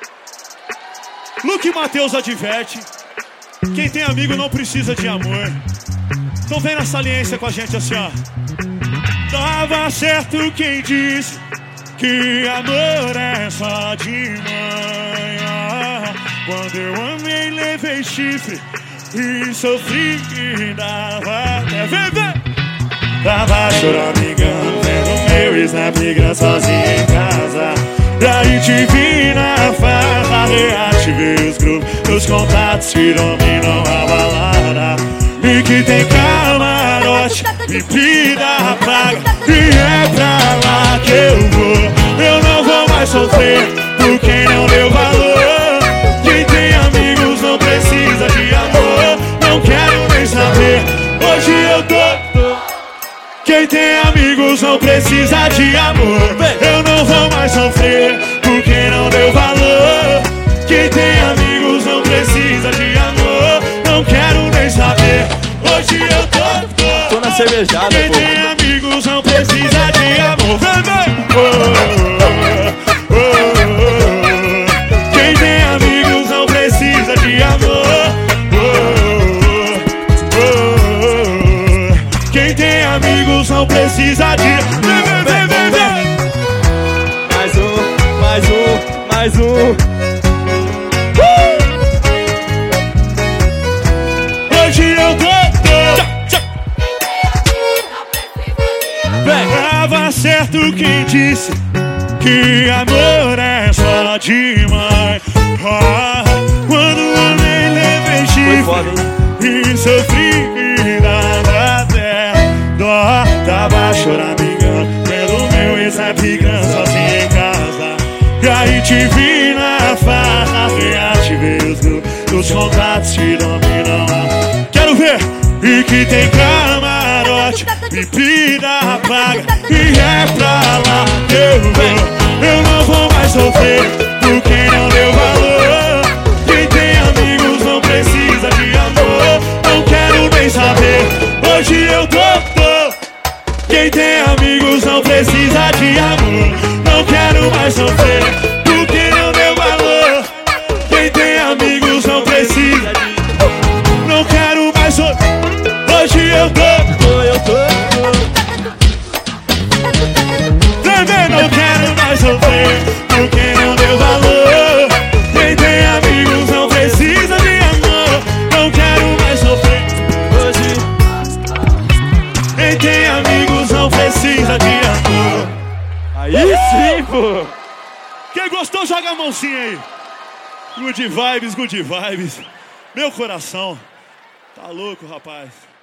Luke Matheus adverte: quem tem amigo não precisa de amor. Então vem na saliência com a gente assim, ó. Tava certo quem disse que amor é só de manhã. Quando eu amei, levei chifre e sofri e dava até beber. Tava chorando, me engano, vendo meu snap migrando sozinho em casa. Daí te vi na farra, reativei os grupos, meus contatos que dominam a balada. E que tem camarote, bebida paga, e é pra lá que eu vou. Eu não vou mais sofrer por quem não deu valor. Quem tem amigos não precisa de amor. Não quero nem saber, hoje eu tô. Quem tem amigos não precisa de amor. Eu não vou mais sofrer por quem não deu valor. Quem tem amigos não precisa de amor. Não quero nem saber, hoje eu tô na cervejada, quem pô. tem amigos não precisa de amor. Quem tem amigos não precisa de amor. Quem tem amigos não precisa de... Mais um. Hoje eu tô. Tava certo quem disse que amor é só de mãe. Quando amei, levei chifre e sofri e dava até dó. Tava chorando, me engano, vendo meu ex-snap grande sozinho em casa. E aí te vi na farra, reativei os grupos, contatos te dominam. Quero ver! E que tem camarote, bebida paga, e é pra lá que eu vou. Eu não vou mais sofrer por quem não deu valor. Quem tem amigos não precisa de amor. Não quero nem saber, hoje eu tô. Quem tem amigos não precisa de amor. Não quero mais sofrer por quem não deu valor. Quem tem amigos não precisa de... Não quero mais sofrer, hoje eu tô. Também não quero mais sofrer por quem não deu valor. Quem tem amigos não precisa de amor. Não quero mais sofrer hoje. Quem tem amigos não precisa de amor. Aí sim, pô. Quem gostou, joga a mãozinha aí. Good vibes, good vibes. Meu coração. Tá louco, rapaz.